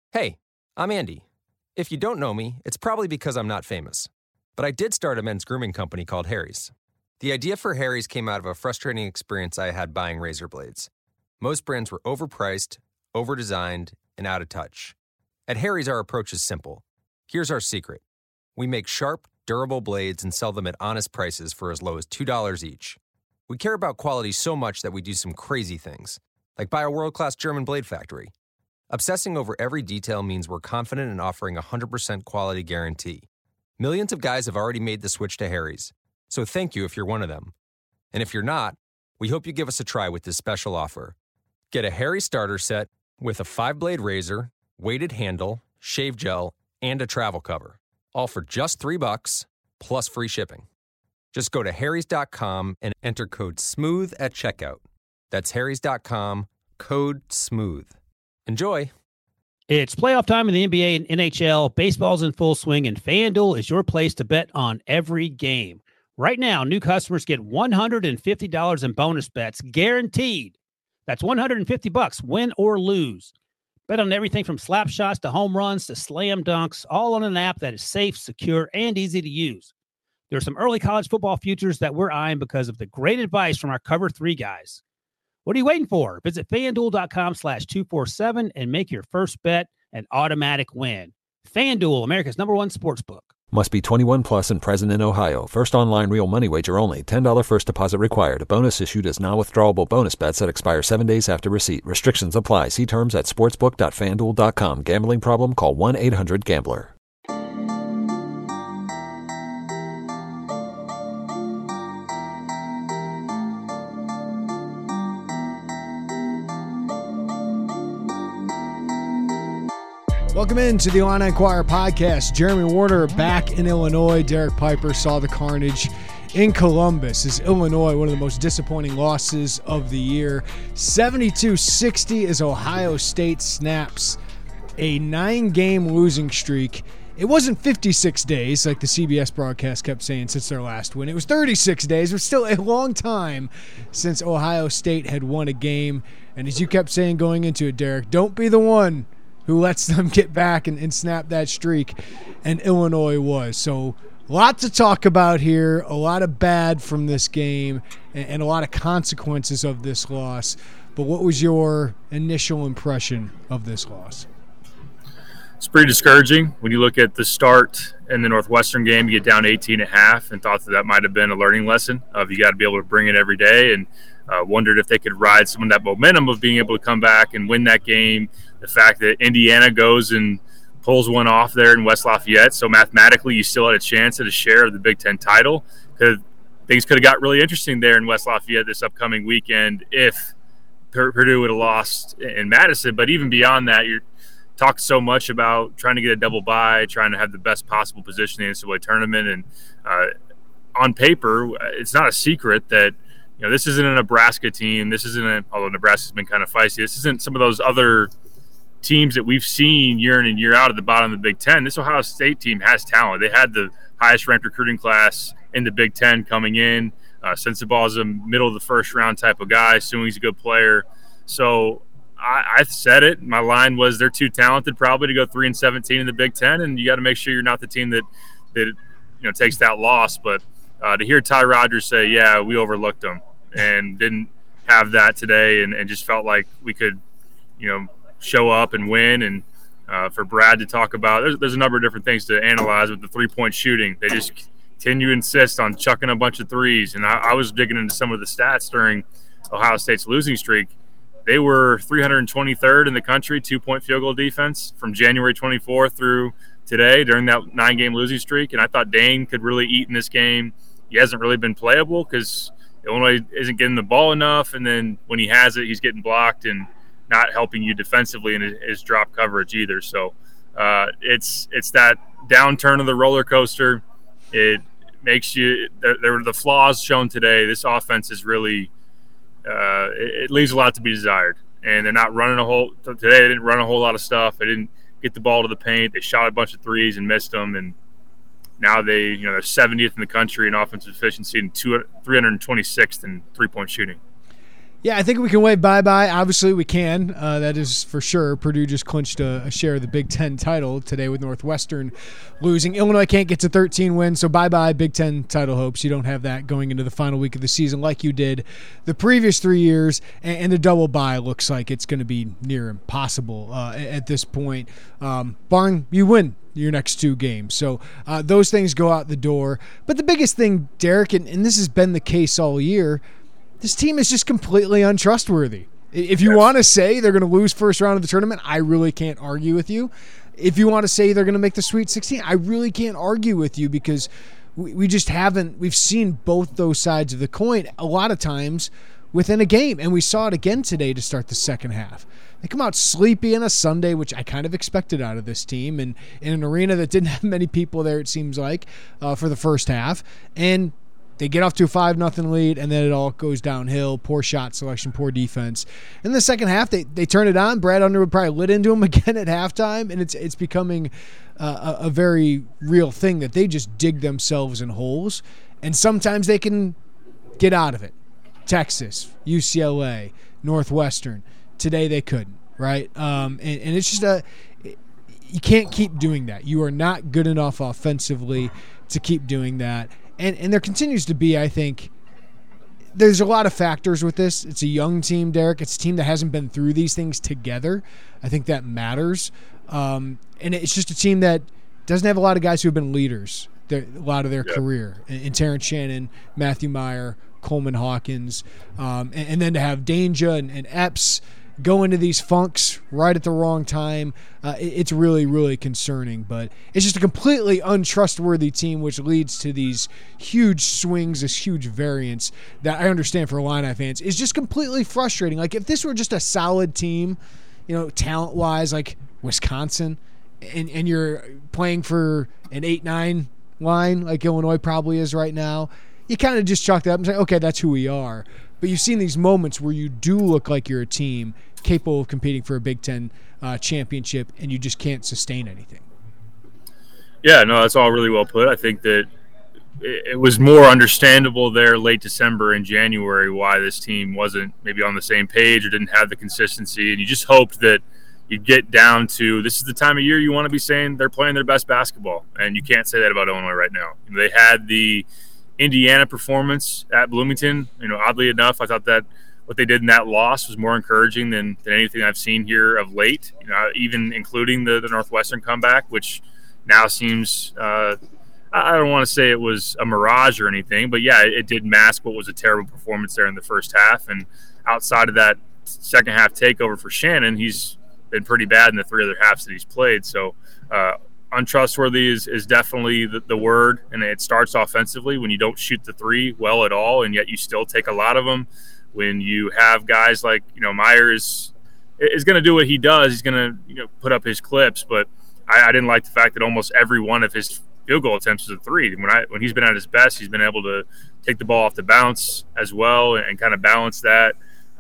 Hey, I'm Andy. If you don't know me, it's probably because I'm not famous. But I did start a men's grooming company called Harry's. The idea for Harry's came out of a frustrating experience I had buying razor blades. Most brands were overpriced, overdesigned, and out of touch. At Harry's, our approach is simple. Here's our secret. We make sharp, durable blades and sell them at honest prices for as low as $2 each. We care about quality so much that we do some crazy things, like buy a world-class German blade factory. Obsessing over every detail means we're confident in offering a 100% quality guarantee. Millions of guys have already made the switch to Harry's, so thank you if you're one of them. And if you're not, we hope you give us a try with this special offer. Get a Harry starter set with a 5-blade razor, weighted handle, shave gel, and a travel cover, all for just $3 plus free shipping. Just go to harrys.com and enter code SMOOTH at checkout. That's harrys.com, code SMOOTH. Enjoy. It's playoff time in the NBA and NHL. Baseball's in full swing, and FanDuel is your place to bet on every game. Right now, new customers get $150 in bonus bets guaranteed. That's $150, win or lose. Bet on everything from slap shots to home runs to slam dunks, all on an app that is safe, secure, and easy to use. There are some early college football futures that we're eyeing because of the great advice from our Cover 3 guys. What are you waiting for? Visit FanDuel.com/247 and make your first bet an automatic win. FanDuel, America's #1 sportsbook. Must be 21 plus and present in Ohio. First online real money wager only. $10 first deposit required. Bonus issued as non-withdrawable bonus bets that expire 7 days after receipt. Restrictions apply. See terms at sportsbook.fanduel.com. Gambling problem? Call 1-800-GAMBLER. Welcome into the Illini Inquirer podcast. Jeremy Warner back in Illinois. Derek Piper saw the carnage in Columbus as Illinois, one of the most disappointing losses of the year. 72-60 as Ohio State snaps a 9-game losing streak. It wasn't 56 days like the CBS broadcast kept saying since their last win. It was 36 days. It was still a long time since Ohio State had won a game. And as you kept saying going into it, Derek, don't be the one who lets them get back and snap that streak, and Illinois was. So a lot to talk about here, a lot of bad from this game, and a lot of consequences of this loss. But what was your initial impression of this loss? It's pretty discouraging when you look at the start in the Northwestern game. You get down 18.5 and thought that might have been a learning lesson of you got to be able to bring it every day, and wondered if they could ride some of that momentum of being able to come back and win that game. The fact that Indiana goes and pulls one off there in West Lafayette, so mathematically you still had a chance at a share of the Big Ten title. Things could have got really interesting there in West Lafayette this upcoming weekend if Purdue would have lost in Madison. But even beyond that, you're talking so much about trying to get a double bye, trying to have the best possible position in the NCAA tournament. And on paper, it's not a secret that this isn't a Nebraska team. This isn't although Nebraska's been kind of feisty, this isn't some of those other teams that we've seen year in and year out at the bottom of the Big Ten. This Ohio State team has talent. They had the highest ranked recruiting class in the Big Ten coming in. Sensabaugh is a middle of the first round type of guy, assuming he's a good player. So I said it. My line was they're too talented probably to go 3-17 in the Big Ten, and you got to make sure you're not the team that takes that loss. But to hear Ty Rodgers say, yeah, we overlooked them and didn't have that today, and just felt like we could, show up and win. And for Brad to talk about, there's a number of different things to analyze with the 3-point shooting. They just continue to insist on chucking a bunch of threes. And I was digging into some of the stats during Ohio State's losing streak. They were 323rd in the country, 2-point field goal defense from January 24th through today during that 9-game losing streak. And I thought Dane could really eat in this game. He hasn't really been playable because Illinois isn't getting the ball enough. And then when he has it, he's getting blocked and not helping you defensively in his drop coverage either. So it's that downturn of the roller coaster. It makes you the flaws shown today. This offense is really it leaves a lot to be desired, and they're not running today. They didn't run a whole lot of stuff. They didn't get the ball to the paint. They shot a bunch of threes and missed them, and now they're 70th in the country in offensive efficiency and 326th in 3-point shooting. Yeah, I think we can wave bye-bye. Obviously, we can. That is for sure. Purdue just clinched a share of the Big Ten title today with Northwestern losing. Illinois can't get to 13 wins, so bye-bye Big Ten title hopes. You don't have that going into the final week of the season like you did the previous 3 years, and the double bye looks like it's going to be near impossible at this point, barring you win your next 2 games. So those things go out the door. But the biggest thing, Derek, and this has been the case all year, this team is just completely untrustworthy. If you want to say they're going to lose first round of the tournament, I really can't argue with you. If you want to say they're going to make the Sweet 16, I really can't argue with you because we just haven't. We've seen both those sides of the coin a lot of times within a game, and we saw it again today to start the second half. They come out sleepy on a Sunday, which I kind of expected out of this team, and in an arena that didn't have many people there, it seems like, for the first half. And they get off to a 5-0 lead, and then it all goes downhill. Poor shot selection, poor defense. In the second half, they turn it on. Brad Underwood probably lit into them again at halftime, and it's becoming a very real thing that they just dig themselves in holes, and sometimes they can get out of it. Texas, UCLA, Northwestern. Today they couldn't, right? And it's just you can't keep doing that. You are not good enough offensively to keep doing that. And there continues to be, I think, there's a lot of factors with this. It's a young team, Derek. It's a team that hasn't been through these things together. I think that matters. And it's just a team that doesn't have a lot of guys who have been leaders a lot of their career. And Terrence Shannon, Matthew Meyer, Coleman Hawkins, and then to have Danger and Epps go into these funks right at the wrong time, it's really, really concerning. But it's just a completely untrustworthy team, which leads to these huge swings, this huge variance that I understand for Illini fans is just completely frustrating. Like if this were just a solid team, talent-wise, like Wisconsin, and you're playing for an 8-9 line like Illinois probably is right now, you kind of just chalk that up and say, okay, that's who we are. But you've seen these moments where you do look like you're a team capable of competing for a Big Ten championship, and you just can't sustain anything. Yeah, no, that's all really well put. I think that it was more understandable there late December and January why this team wasn't maybe on the same page or didn't have the consistency, and you just hoped that you'd get down to this is the time of year you want to be saying they're playing their best basketball, and you can't say that about Illinois right now. They had the Indiana performance at Bloomington. Oddly enough, I thought that what they did in that loss was more encouraging than anything I've seen here of late, even including the Northwestern comeback, which now seems I don't want to say it was a mirage or anything, but yeah, it did mask what was a terrible performance there in the first half. And outside of that second half takeover for Shannon, he's been pretty bad in the 3 other halves that he's played. So untrustworthy is definitely the word, and it starts offensively when you don't shoot the 3 well at all, and yet you still take a lot of them. When you have guys like Meyer is going to do what he does, he's going to put up his clips, but I didn't like the fact that almost every one of his field goal attempts was a 3. When he's been at his best, he's been able to take the ball off the bounce as well and kind of balance that.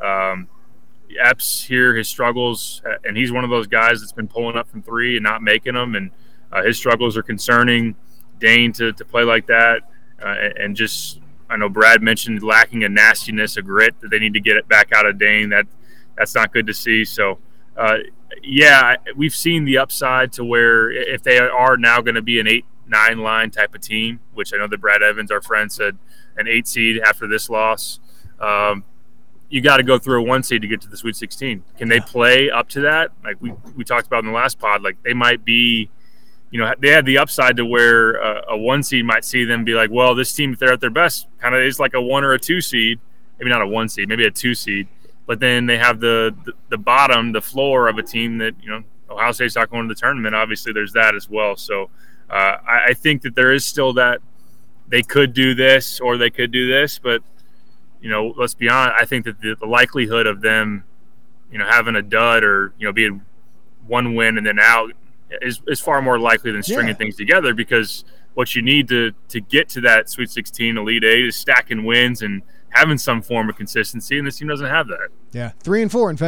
Epps here, his struggles, and he's one of those guys that's been pulling up from 3 and not making them, and his struggles are concerning. Dane to play like that, and just I know Brad mentioned lacking a nastiness, a grit that they need to get it back out of Dane. That's not good to see. So, we've seen the upside to where if they are now going to be an 8-9 line type of team, which I know that Brad Evans, our friend, said an 8 seed after this loss. You got to go through a 1 seed to get to the Sweet 16. Can they play up to that? Like we talked about in the last pod, like they might be, they have the upside to where a 1 seed might see them be like, well, this team, if they're at their best, kind of is like a 1 or a 2 seed, maybe not a 1 seed, maybe a 2 seed. But then they have the bottom, the floor of a team that, Ohio State's not going to the tournament. Obviously, there's that as well. So I think that there is still that they could do this or they could do this, but let's be honest, I think that the likelihood of them, having a dud or, being 1 win and then out is far more likely than stringing things together, because what you need to get to that Sweet 16 Elite 8 is stacking wins and having some form of consistency, and this team doesn't have that. Yeah, 3-4 in February.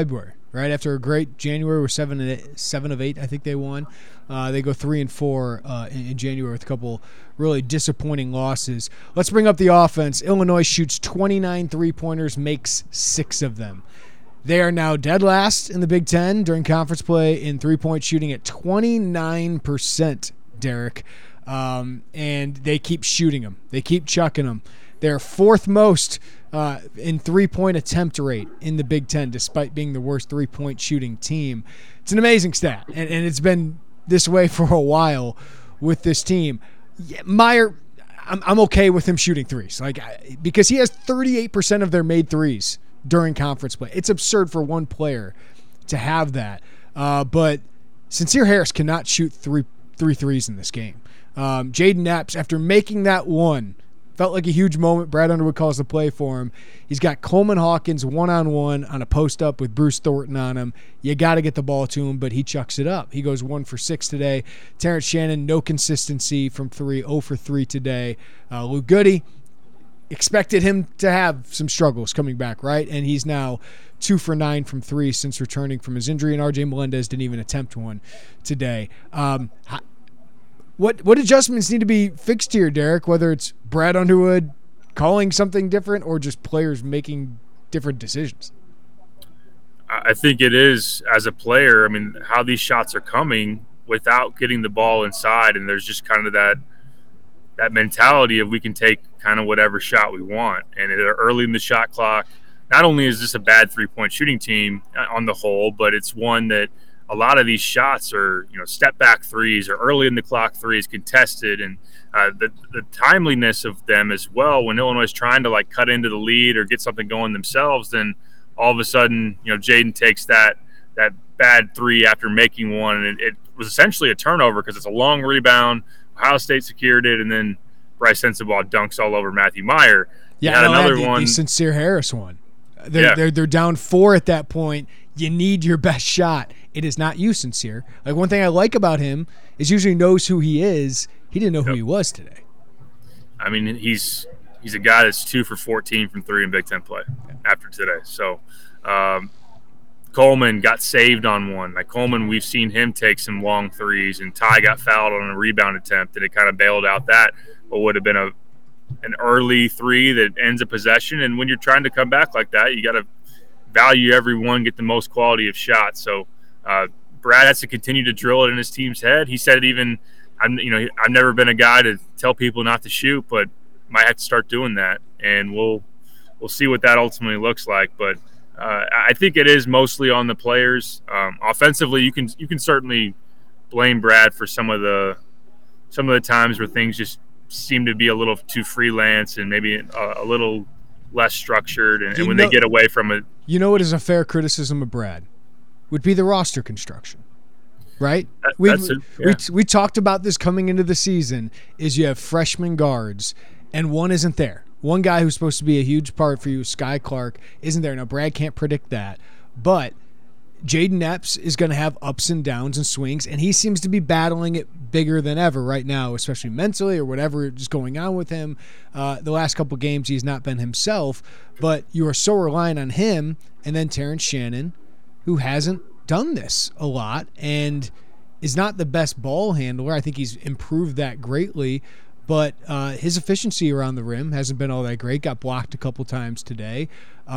right? After a great January with 7 of 8, I think they won. They go 3-4 in January with a couple really disappointing losses. Let's bring up the offense. Illinois shoots 29 3-pointers, makes 6 of them. They are now dead last in the Big Ten during conference play in three-point shooting at 29%, Derek. And they keep shooting them. They keep chucking them. They're fourth most in three-point attempt rate in the Big Ten, despite being the worst three-point shooting team. It's an amazing stat, and it's been this way for a while with this team. Meyer, I'm okay with him shooting threes, because he has 38% of their made threes during conference play. It's absurd for one player to have that. But Sincere Harris cannot shoot three threes in this game. Jaden Epps, after making that one, felt like a huge moment. Brad Underwood calls the play for him. He's got Coleman Hawkins one-on-one on a post-up with Bruce Thornton on him. You got to get the ball to him, but he chucks it up. He goes 1 for 6 today. Terrence Shannon, no consistency from 3, 0 for 3 today. Luke Goody, expected him to have some struggles coming back, right? And he's now 2 for 9 from 3 since returning from his injury, and RJ Melendez didn't even attempt one today. What adjustments need to be fixed here, Derek, whether it's Brad Underwood calling something different or just players making different decisions? I think it is, as a player, how these shots are coming without getting the ball inside, and there's just kind of that mentality of we can take kind of whatever shot we want. And early in the shot clock, not only is this a bad three-point shooting team on the whole, but it's one that a lot of these shots are, step back threes or early in the clock threes, contested, and the timeliness of them as well. When Illinois is trying to cut into the lead or get something going themselves, then all of a sudden, Jaden takes that bad three after making one, and it was essentially a turnover because it's a long rebound. Ohio State secured it, and then Bryce Sensabaugh dunks all over Matthew Meyer. Yeah, another one. The Sincere Harris one. They're down 4 at that point. You need your best shot. It is not you, Sincere. One thing I like about him is usually knows who he is. He didn't know who he was today. He's a guy that's 2 for 14 from 3 in Big Ten play after today. So Coleman got saved on one. Coleman, we've seen him take some long threes, and Ty got fouled on a rebound attempt, and it kind of bailed out that what would have been an early three that ends a possession. And when you're trying to come back like that, you got to value every one, get the most quality of shots. So Brad has to continue to drill it in his team's head. He said I've never been a guy to tell people not to shoot, but might have to start doing that, and we'll see what that ultimately looks like. But I think it is mostly on the players. Offensively, you can certainly blame Brad for some of the times where things just seem to be a little too freelance and maybe a little less structured, and when they get away from it. What is a fair criticism of Brad? Would be the roster construction, right? We talked about this coming into the season, is you have freshman guards, and one isn't there. One guy who's supposed to be a huge part for you, Sky Clark, isn't there. Now, Brad can't predict that, but Jaden Epps is going to have ups and downs and swings, and he seems to be battling it bigger than ever right now, especially mentally or whatever is going on with him. The last couple games, he's not been himself, but you are so reliant on him, and then Terrence Shannon, who hasn't done this a lot and is not the best ball handler. I think he's improved that greatly, but his efficiency around the rim hasn't been all that great. Got blocked a couple times today.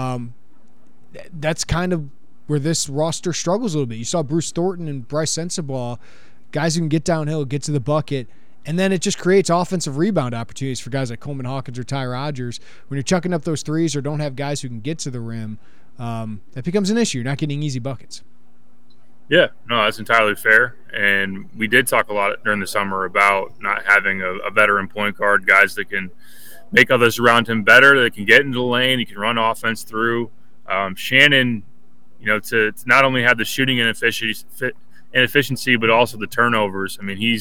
That's kind of where this roster struggles a little bit. You saw Bruce Thornton and Bryce Sensabaugh, guys who can get downhill, get to the bucket, and then it just creates offensive rebound opportunities for guys like Coleman Hawkins or Ty Rodgers. When you're chucking up those threes or don't have guys who can get to the rim, that becomes an issue. You're not getting easy buckets. Yeah, no, that's entirely fair. And we did talk a lot during the summer about not having a veteran point guard, guys that can make others around him better, that can get into the lane, he can run offense through. Shannon, to not only have the shooting inefficiency, but also the turnovers.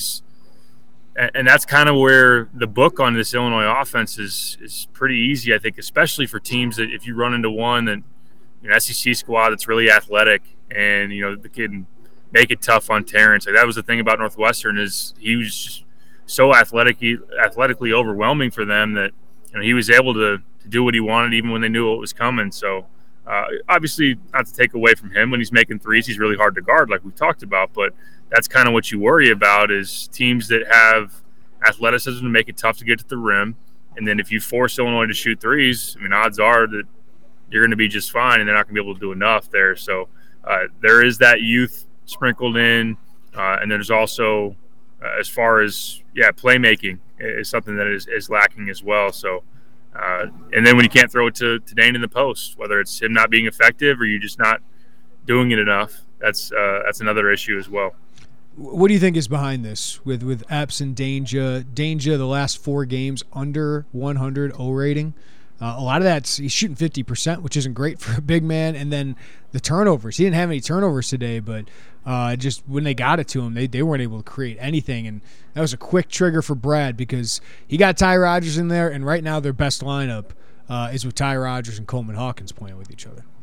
And that's kind of where the book on this Illinois offense is pretty easy, I think, especially for teams that if you run into one that SEC squad that's really athletic and they can make it tough on Terrence. That was the thing about Northwestern, is he was just so athletically overwhelming for them that he was able to do what he wanted even when they knew what was coming. So Obviously, not to take away from him, when he's making threes, he's really hard to guard, like we've talked about. But that's kind of what you worry about, is teams that have athleticism to make it tough to get to the rim. And then if you force Illinois to shoot threes, I mean, odds are that you're going to be just fine, and they're not going to be able to do enough there. So there is that youth sprinkled in, and there's also, as far as playmaking is something that is lacking as well. So, and then when you can't throw it to Dane in the post, whether it's him not being effective or you just not doing it enough, that's another issue as well. What do you think is behind this with Epps and Danger? Danger, the last 4 games under 100 O rating. A lot of that's he's shooting 50%, which isn't great for a big man. And then the turnovers. He didn't have any turnovers today, but just when they got it to him, they weren't able to create anything. And that was a quick trigger for Brad because he got Ty Rodgers in there, and right now their best lineup is with Ty Rodgers and Coleman Hawkins playing with each other.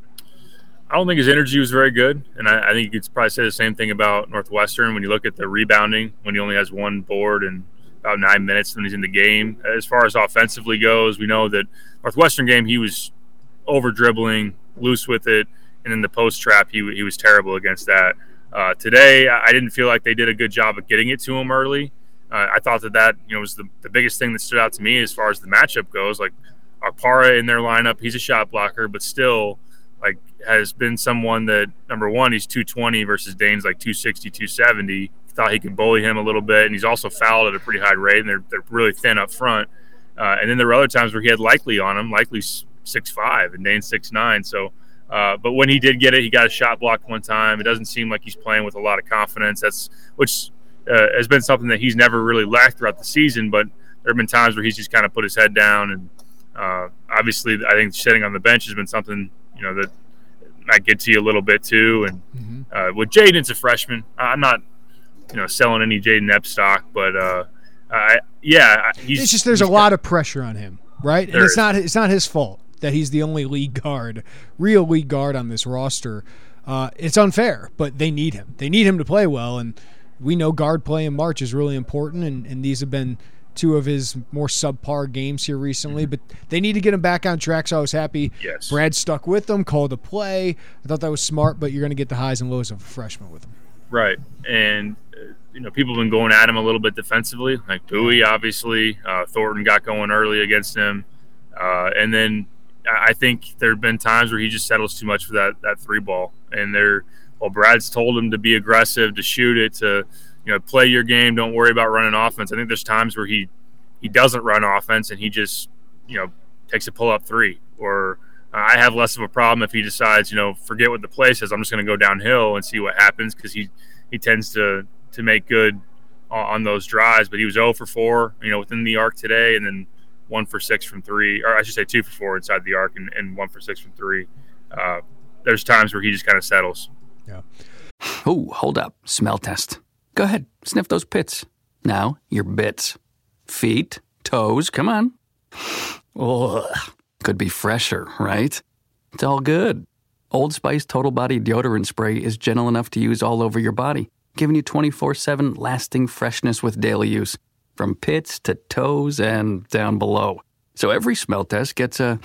I don't think his energy was very good, and I think you could probably say the same thing about Northwestern when you look at the rebounding, when he only has 1 board and about 9 minutes when he's in the game. As far as offensively goes, we know that Northwestern game he was over-dribbling, loose with it, and in the post trap he was terrible against that. Today, I didn't feel like they did a good job of getting it to him early. I thought that was the biggest thing that stood out to me as far as the matchup goes. Like, Arpara in their lineup, he's a shot blocker, but still – like has been someone that, number one, he's 220 versus Dane's like 260, 270. Thought he could bully him a little bit, and he's also fouled at a pretty high rate, and they're really thin up front. And then there were other times where he had Likely on him, Likely's 6'5", and Dane's 6'9". So, but when he did get it, he got a shot blocked one time. It doesn't seem like he's playing with a lot of confidence. Which has been something that he's never really lacked throughout the season, but there have been times where he's just kind of put his head down. And obviously, I think sitting on the bench has been something that might get to you a little bit too. And with Jaden, it's a freshman. I'm not, selling any Jaden Epps stock, but it's just there's a lot of pressure on him, right? And it's not his fault that he's the only real league guard on this roster. It's unfair, but they need him. They need him to play well, and we know guard play in March is really important, and these have been 2 of his more subpar games here recently, but they need to get him back on track, so I was happy Brad stuck with them, called a play. I thought that was smart, but you're going to get the highs and lows of a freshman with him. Right, and people have been going at him a little bit defensively, like Bowie, obviously. Thornton got going early against him, and then I think there have been times where he just settles too much for that 3 ball, and Brad's told him to be aggressive, to shoot it, to play your game. Don't worry about running offense. I think there's times where he doesn't run offense and he just, takes a pull-up 3. Or I have less of a problem if he decides, forget what the play says. I'm just going to go downhill and see what happens, because he tends to make good on those drives. But he was 0 for 4, within the arc today, and then 1 for 6 from 3. Or I should say 2 for 4 inside the arc and 1 for 6 from 3. There's times where he just kind of settles. Yeah. Oh, hold up. Smell test. Go ahead, sniff those pits. Now, your bits. Feet, toes, come on. Ugh. Could be fresher, right? It's all good. Old Spice Total Body Deodorant Spray is gentle enough to use all over your body, giving you 24/7 lasting freshness with daily use, from pits to toes and down below. So every smell test gets a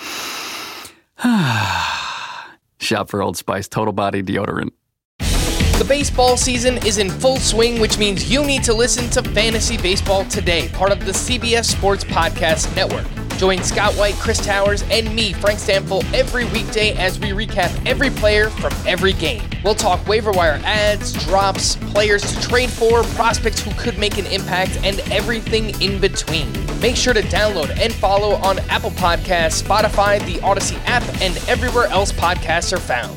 shop for Old Spice Total Body Deodorant. The baseball season is in full swing, which means you need to listen to Fantasy Baseball Today, part of the CBS Sports Podcast Network. Join Scott White, Chris Towers, and me, Frank Stample, every weekday as we recap every player from every game. We'll talk waiver wire ads, drops, players to trade for, prospects who could make an impact, and everything in between. Make sure to download and follow on Apple Podcasts, Spotify, the Odyssey app, and everywhere else podcasts are found.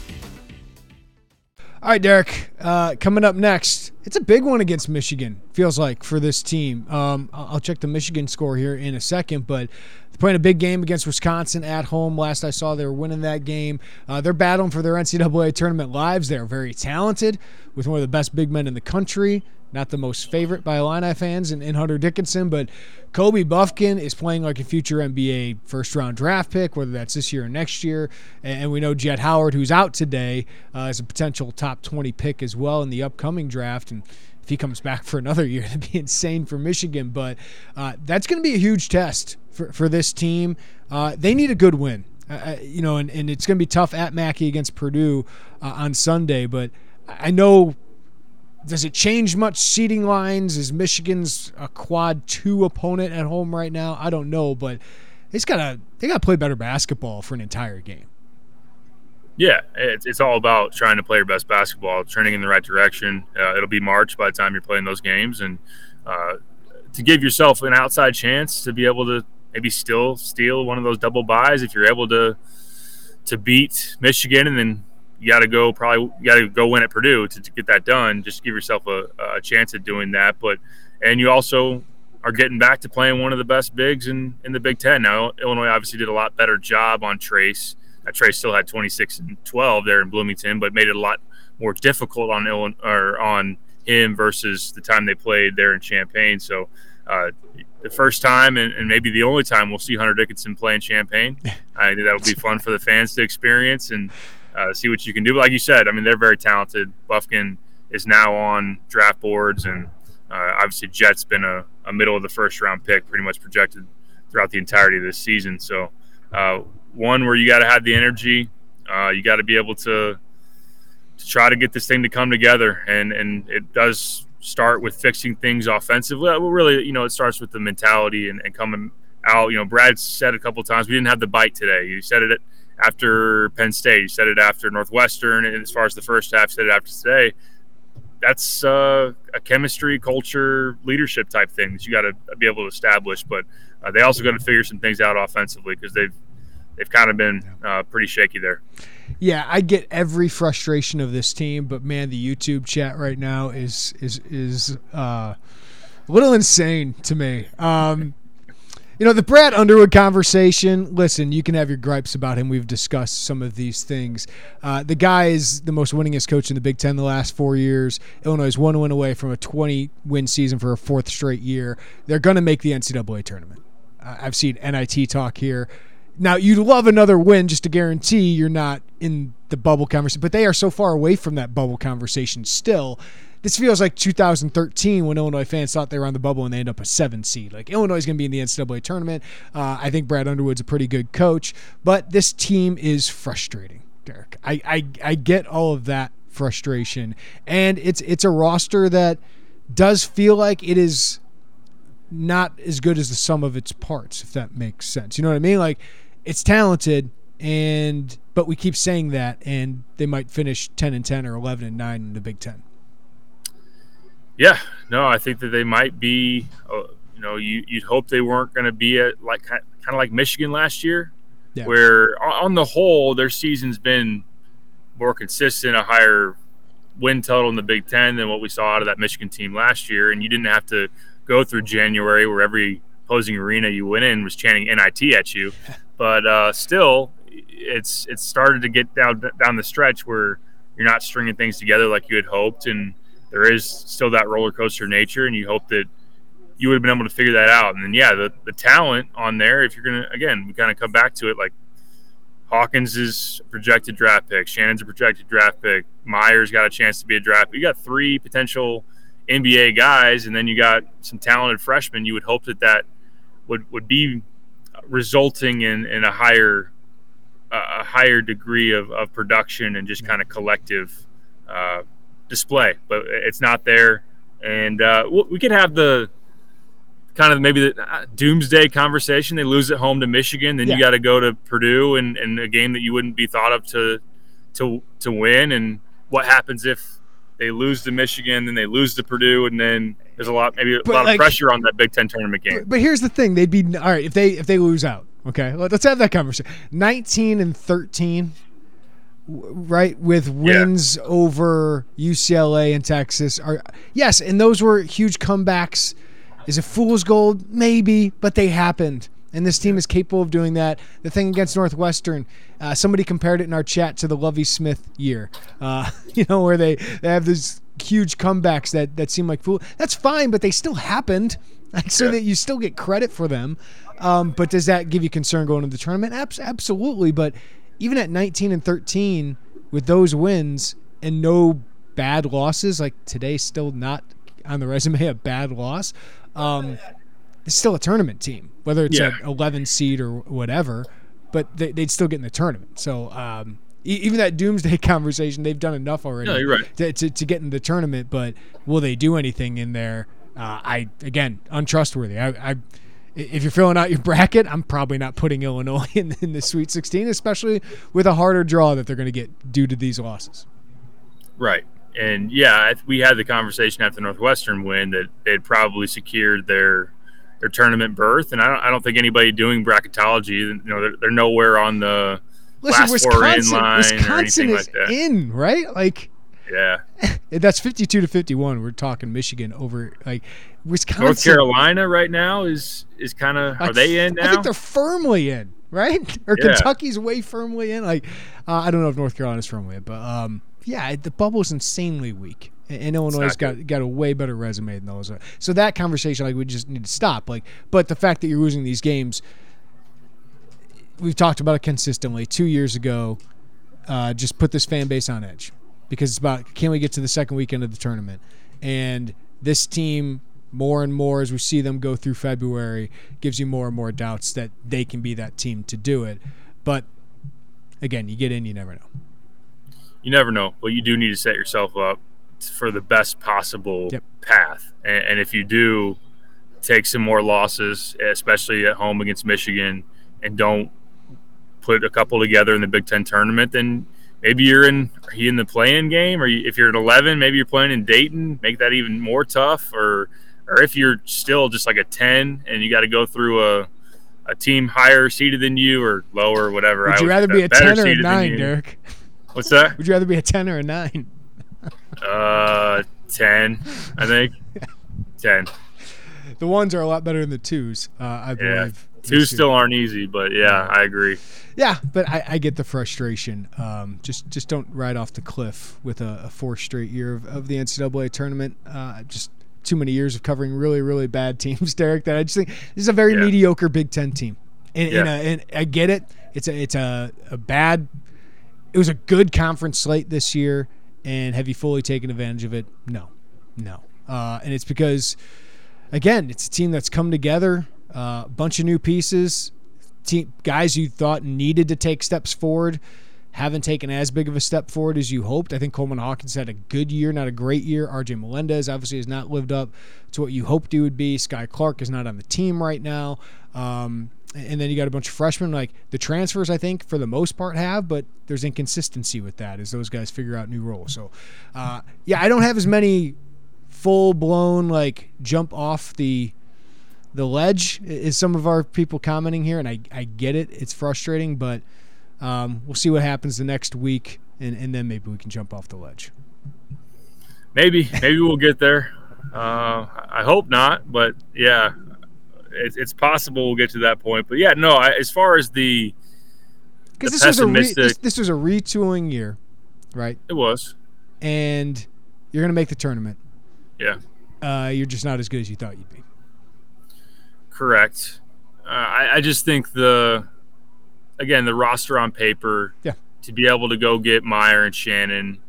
All right, Derek, coming up next, it's a big one against Michigan, feels like, for this team. I'll check the Michigan score here in a second, but they're playing a big game against Wisconsin at home. Last I saw, they were winning that game. They're battling for their NCAA tournament lives. They're very talented, with one of the best big men in the country. Not the most favorite by Illini fans in Hunter Dickinson, but Kobe Buffkin is playing like a future NBA first-round draft pick, whether that's this year or next year. And we know Jett Howard, who's out today, is a potential top 20 pick as well in the upcoming draft. And if he comes back for another year, that'd be insane for Michigan. But that's going to be a huge test for this team. They need a good win and it's going to be tough at Mackey against Purdue on Sunday. But I know, does it change much seeding lines? Is Michigan's a quad 2 opponent at home right now? I don't know, but they got to play better basketball for an entire game. Yeah, it's all about trying to play your best basketball, trending in the right direction. It'll be March by the time you're playing those games, and to give yourself an outside chance to be able to maybe still steal one of those double buys if you're able to beat Michigan, and then you got to go win at Purdue to get that done. Just give yourself a chance at doing that. And you also are getting back to playing one of the best bigs in the Big Ten. Now, Illinois obviously did a lot better job on Trace. Trace still had 26 and 12 there in Bloomington, but made it a lot more difficult on him versus the time they played there in Champaign. So the first time and maybe the only time we'll see Hunter Dickinson play in Champaign. I think that'll be fun for the fans to experience and see what you can do. But like you said, I mean, they're very talented. Bufkin is now on draft boards, and obviously Jet's been a middle of the first round pick, pretty much projected throughout the entirety of this season. So one where you got to have the energy, you got to be able to try to get this thing to come together, and it does start with fixing things offensively. Well, really, it starts with the mentality and coming out. Brad said a couple of times we didn't have the bite today. You said it after Penn State, you said it after Northwestern, and as far as the first half, said it after today. That's a chemistry, culture, leadership type thing that you got to be able to establish. But they also got to figure some things out offensively because they've kind of been pretty shaky there. Yeah, I get every frustration of this team, but man, the YouTube chat right now is a little insane to me. The Brad Underwood conversation, listen, you can have your gripes about him. We've discussed some of these things. The guy is the most winningest coach in the Big Ten the last 4 years. Illinois is 1 win away from a 20-win season for a 4th straight year. They're going to make the NCAA tournament. I've seen NIT talk here. Now, you'd love another win just to guarantee you're not in the bubble conversation, but they are so far away from that bubble conversation still. This feels like 2013 when Illinois fans thought they were on the bubble and they end up a 7 seed. Like, Illinois is going to be in the NCAA tournament. I think Brad Underwood's a pretty good coach, but this team is frustrating, Derek. I get all of that frustration, and it's a roster that does feel like it is not as good as the sum of its parts, if that makes sense. You know what I mean? Like, it's talented, but we keep saying that, and they might finish 10-10 or 11-9 in the Big Ten. Yeah, no, I think that they might be. You'd hope they weren't going to be at kind of like Michigan last year, where on the whole their season's been more consistent, a higher win total in the Big Ten than what we saw out of that Michigan team last year, and you didn't have to go through January where every opposing arena you went in was chanting NIT at you. But still, it's started to get down the stretch where you're not stringing things together like you had hoped, and there is still that roller coaster nature, and you hope that you would have been able to figure that out. And then, the talent on there, if you're going to, again, we kind of come back to it, like Hawkins is a projected draft pick, Shannon's a projected draft pick, Myers got a chance to be a draft pick. You got 3 potential NBA guys, and then you got some talented freshmen. You would hope that would be resulting in a higher degree of production and just kind of collective display, but it's not there. And we could have the kind of maybe the doomsday conversation. They lose at home to Michigan, then you got to go to Purdue in a game that you wouldn't be thought of to win. And what happens if they lose to Michigan, then they lose to Purdue, and then there's a lot of pressure on that Big Ten tournament game. But here's the thing: they'd be all right if they lose out. Okay, let's have that conversation. 19-13. Right, with wins over UCLA and Texas. Yes, and those were huge comebacks. Is it fool's gold? Maybe, but they happened. And this team is capable of doing that. The thing against Northwestern, somebody compared it in our chat to the Lovie Smith year, where they have these huge comebacks that seem like fool. That's fine, but they still happened, so that you still get credit for them. But does that give you concern going into the tournament? Absolutely, but even at 19-13 with those wins and no bad losses, like today still not on the resume a bad loss, it's still a tournament team, whether it's an 11 seed or whatever. but they'd still get in the tournament. So even that doomsday conversation, they've done enough already. No, you're right. to get in the tournament, but will they do anything in there? Again, untrustworthy. If you're filling out your bracket, I'm probably not putting Illinois in the Sweet 16, especially with a harder draw that they're going to get due to these losses. Right. And, yeah, we had the conversation after the Northwestern win that they'd probably secured their tournament berth. And I don't think anybody doing bracketology, they're nowhere on the last four in line or anything like that. In, right? Like, yeah. That's 52-51. We're talking Michigan over Wisconsin. North Carolina right now is kind of – are they in now? I think they're firmly in, right? Or yeah. Kentucky's way firmly in. I don't know if North Carolina's firmly in, but the bubble's insanely weak. And Illinois got a way better resume than those. So that conversation, we just need to stop. But the fact that you're losing these games, we've talked about it consistently. 2 years ago, just put this fan base on edge because it's about, can we get to the second weekend of the tournament? And this team, more and more as we see them go through February, gives you more and more doubts that they can be that team to do it. But again, you get in, you never know. You never know, but you do need to set yourself up for the best possible path. And if you do take some more losses, especially at home against Michigan, and don't put a couple together in the Big Ten tournament, then maybe you're in the play-in game, or if you're at 11, maybe you're playing in Dayton, make that even more tough, or if you're still just like a 10 and you got to go through a team higher seeded than you or lower, whatever. Would you rather be a 10 or a 9, Derek? What's that? Would you rather be a 10 or a 9? 10, I think. 10. The ones are a lot better than the twos, I believe. Twos still aren't easy, but I agree. Yeah, but I get the frustration. Just don't ride off the cliff with a fourth straight year of the NCAA tournament. Just too many years of covering really, really bad teams, Derek, that I just think this is a very mediocre Big Ten team. And I get it. It's a bad – it was a good conference slate this year, and have you fully taken advantage of it? No. And it's because, again, it's a team that's come together, a bunch of new pieces, guys you thought needed to take steps forward, haven't taken as big of a step forward as you hoped. I think Coleman Hawkins had a good year, not a great year. RJ Melendez obviously has not lived up to what you hoped he would be. Sky Clark is not on the team right now. And then you got a bunch of freshmen. Like the transfers, I think, for the most part have, but there's inconsistency with that as those guys figure out new roles. So, I don't have as many full-blown, jump off the ledge as some of our people commenting here, and I get it. It's frustrating, but we'll see what happens the next week, and then maybe we can jump off the ledge. Maybe we'll get there. I hope not, but, yeah. It's possible we'll get to that point, but as far as the because this was a retooling year, right? It was, and you're going to make the tournament. Yeah, you're just not as good as you thought you'd be. Correct. I just think the roster on paper, to be able to go get Meyer and Shannon,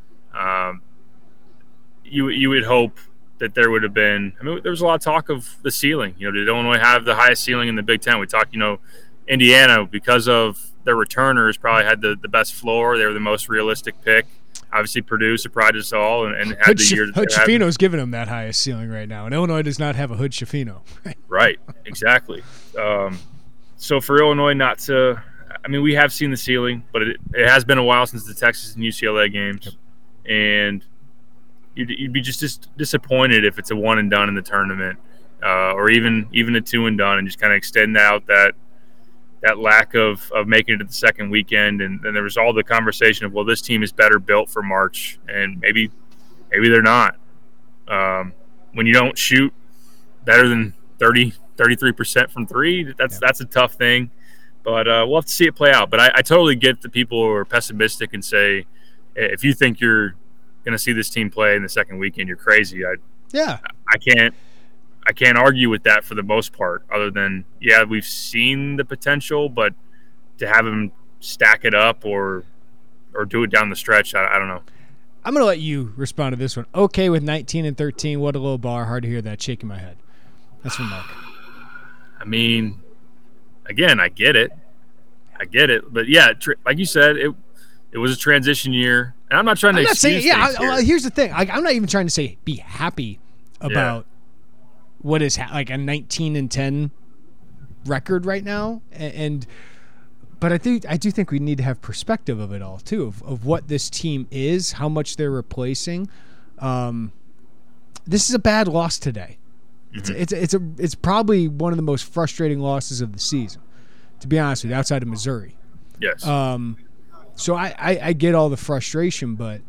you would hope that there would have been – there was a lot of talk of the ceiling. Did Illinois have the highest ceiling in the Big Ten? We talked, Indiana, because of their returners, probably had the best floor. They were the most realistic pick. Obviously, Purdue surprised us all and had the year – Hood Schifino's giving them that highest ceiling right now, and Illinois does not have a Hood Schifino. Right, exactly. So for Illinois not to – we have seen the ceiling, but it has been a while since the Texas and UCLA games. And – You'd be just disappointed if it's a one and done in the tournament, or even a two and done, and just kind of extend out that lack of making it to the second weekend. And then there was all the conversation of, well, this team is better built for March, and maybe they're not. When you don't shoot better than 33% from three, that's a tough thing. But we'll have to see it play out. But I totally get the people who are pessimistic and say, if you think you're going to see this team play in the second weekend, you're crazy. I can't argue with that for the most part, other than we've seen the potential, but to have them stack it up or do it down the stretch, I don't know. I'm going to let you respond to this one. Okay, with 19 and 13, what a low bar. Hard to hear that. Shaking my head. That's from Mark. Again, I get it. I get it, but yeah, like you said, it was a transition year, and I'm not trying to excuse things here. Here's the thing: I'm not even trying to say be happy about what is like a 19-10 record right now, but I do think we need to have perspective of it all too, of what this team is, how much they're replacing. This is a bad loss today. Mm-hmm. It's probably one of the most frustrating losses of the season, to be honest with you, outside of Missouri. Yes. So I get all the frustration, but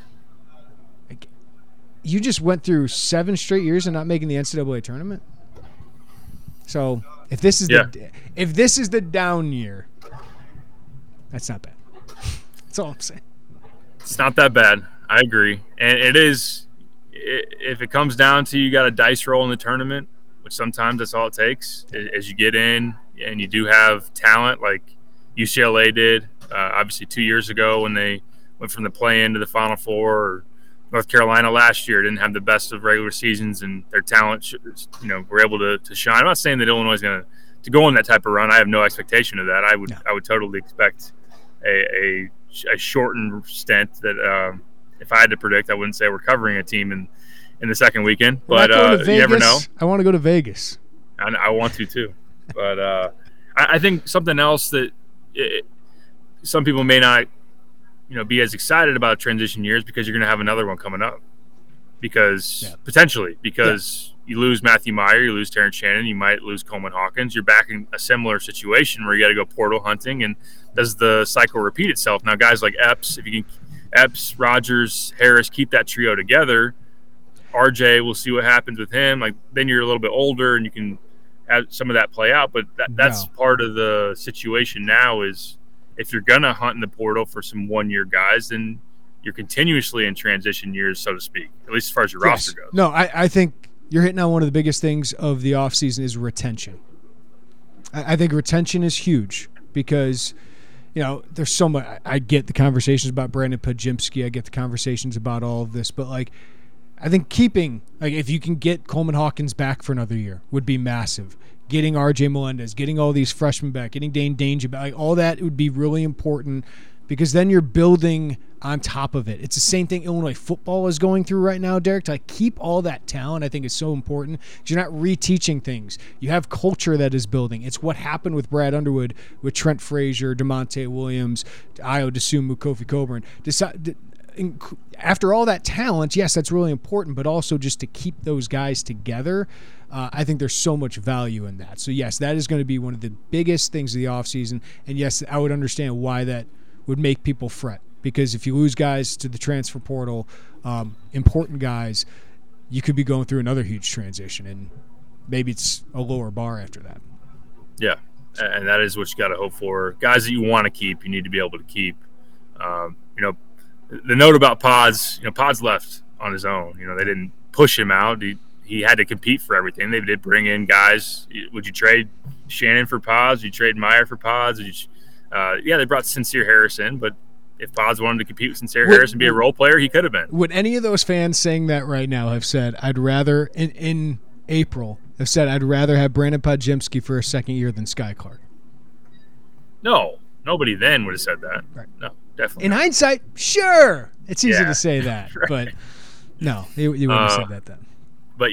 you just went through 7 straight years of not making the NCAA tournament. So if this is the down year, that's not bad. That's all I'm saying. It's not that bad. I agree, and it is. If it comes down to you got a dice roll in the tournament, which sometimes that's all it takes, as you get in and you do have talent like UCLA did, obviously 2 years ago when they went from the play-in to the Final Four, or North Carolina last year didn't have the best of regular seasons and their talent, were able to shine. I'm not saying that Illinois is going to go on that type of run. I have no expectation of that. I would totally expect a shortened stint that if I had to predict, I wouldn't say we're covering a team in the second weekend, but you never know. I want to go to Vegas. I want to too, but I think something else that some people may not, be as excited about transition years, because you're going to have another one coming up. Potentially, you lose Matthew Meyer, you lose Terrence Shannon, you might lose Coleman Hawkins. You're back in a similar situation where you got to go portal hunting, and does the cycle repeat itself? Now, guys like Epps, if you can. Epps, Rogers, Harris, keep that trio together. RJ, we'll see what happens with him. Like, then you're a little bit older and you can have some of that play out. But that's part of the situation now, is if you're going to hunt in the portal for some one-year guys, then you're continuously in transition years, so to speak, at least as far as your roster goes. No, I think you're hitting on one of the biggest things of the offseason is retention. I think retention is huge because – there's so much. I get the conversations about Brandon Podziemski. I get the conversations about all of this. But, I think keeping – if you can get Coleman Hawkins back for another year would be massive. Getting R.J. Melendez, getting all these freshmen back, getting Dane Danger back, all that would be really important, because then you're building on top of it. It's the same thing Illinois football is going through right now, Derek. To keep all that talent, I think, is so important, because you're not reteaching things. You have culture that is building. It's what happened with Brad Underwood, with Trent Frazier, DeMonte Williams, Ayo Dosunmu, Kofi Coburn. After all that talent, yes, that's really important, but also just to keep those guys together, I think there's so much value in that. So, yes, that is going to be one of the biggest things of the offseason. And, yes, I would understand why that would make people fret. Because if you lose guys to the transfer portal, important guys, you could be going through another huge transition, and maybe it's a lower bar after that. Yeah, and that is what you got to hope for. Guys that you want to keep, you need to be able to keep. The note about Pods, Pods left on his own. They didn't push him out. He had to compete for everything. They did bring in guys. Would you trade Shannon for Pods? Would you trade Meyer for Pods? They brought Sincere Harris in, but if Pods wanted to compete with Sincere Harris and be a role player, he could have been. Would any of those fans saying that right now have said, I'd rather, in April, have said, I'd rather have Brandon Podziemski for a second year than Sky Clark? No. Nobody then would have said that. Right. No, definitely in not. Hindsight, sure. It's easy to say that. Right. But no, you wouldn't have said that then. But,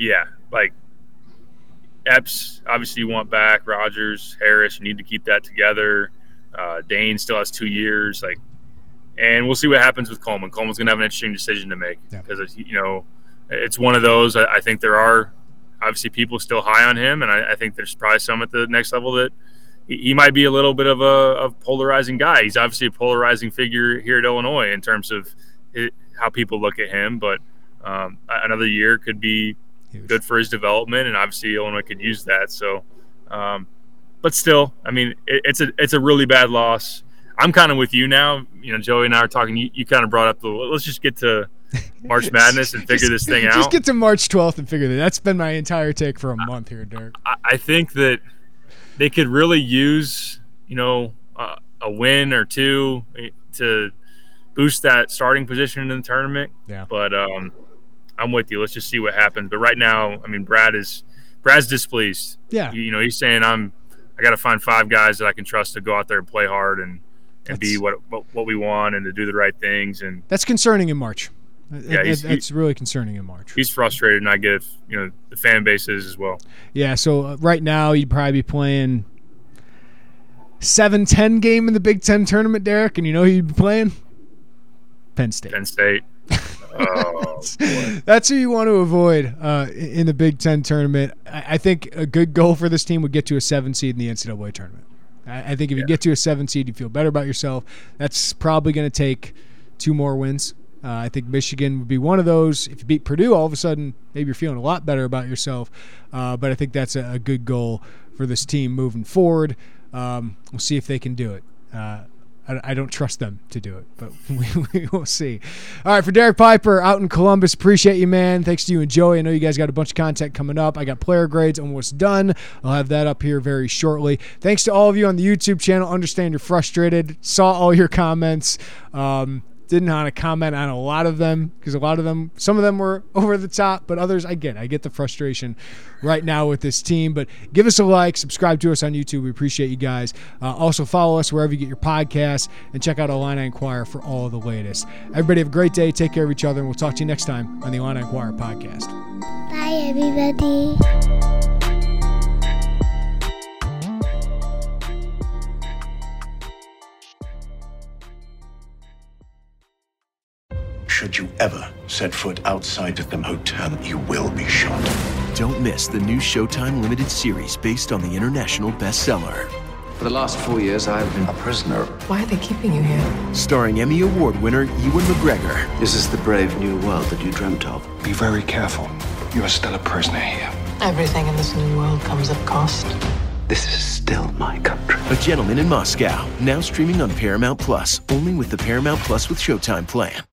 Epps, obviously you want back. Rogers, Harris, you need to keep that together. Dane still has 2 years. And we'll see what happens with Coleman. Coleman's going to have an interesting decision to make, because, it's one of those. I think there are obviously people still high on him, and I think there's probably some at the next level that he might be a little bit of a polarizing guy. He's obviously a polarizing figure here at Illinois in terms of how people look at him, but another year could be good for his development, and obviously Illinois could use that. So, but still, it's a really bad loss. I'm kind of with you now. Joey and I are talking. You kind of brought up let's just get to March Madness and figure this thing out. Just get to March 12th and figure that. That's been my entire take for a month here, Derek. I think that they could really use, a win or two to boost that starting position in the tournament. Yeah. But I'm with you. Let's just see what happens. But right now, Brad's displeased. Yeah. He's saying I'm I got to find 5 guys that I can trust to go out there and play hard and be what we want and to do the right things. And that's concerning in March. Yeah, that's really concerning in March. He's frustrated, and I get, the fan base is as well. Yeah, so right now you'd probably be playing 7-10 game in the Big Ten tournament, Derek, and you know who you'd be playing? Penn State. Oh, that's who you want to avoid in the Big Ten tournament. I think a good goal for this team would get to a 7 seed in the NCAA tournament. I think if you get to a 7 seed, you feel better about yourself. That's probably going to take 2 more wins. I think Michigan would be one of those. If you beat Purdue, all of a sudden, maybe you're feeling a lot better about yourself. But I think that's a good goal for this team moving forward. We'll see if they can do it. I don't trust them to do it, but we will see. All right, for Derek Piper out in Columbus, appreciate you, man. Thanks to you and Joey. I know you guys got a bunch of content coming up. I got player grades almost done. I'll have that up here very shortly. Thanks to all of you on the YouTube channel. Understand you're frustrated. Saw all your comments. Didn't want to comment on a lot of them because some of them were over the top, but others I get the frustration right now with this team. But give us a like, subscribe to us on YouTube. We appreciate you guys. Also follow us wherever you get your podcasts and check out Illini Inquirer for all of the latest. Everybody have a great day. Take care of each other, and we'll talk to you next time on the Illini Inquirer podcast. Bye, everybody. Should you ever set foot outside of the hotel, you will be shot. Don't miss the new Showtime limited series based on the international bestseller. For the last 4 years, I've been a prisoner. Why are they keeping you here? Starring Emmy Award winner Ewan McGregor. This is the brave new world that you dreamt of. Be very careful. You are still a prisoner here. Everything in this new world comes at cost. This is still my country. A Gentleman in Moscow, now streaming on Paramount Plus, only with the Paramount Plus with Showtime plan.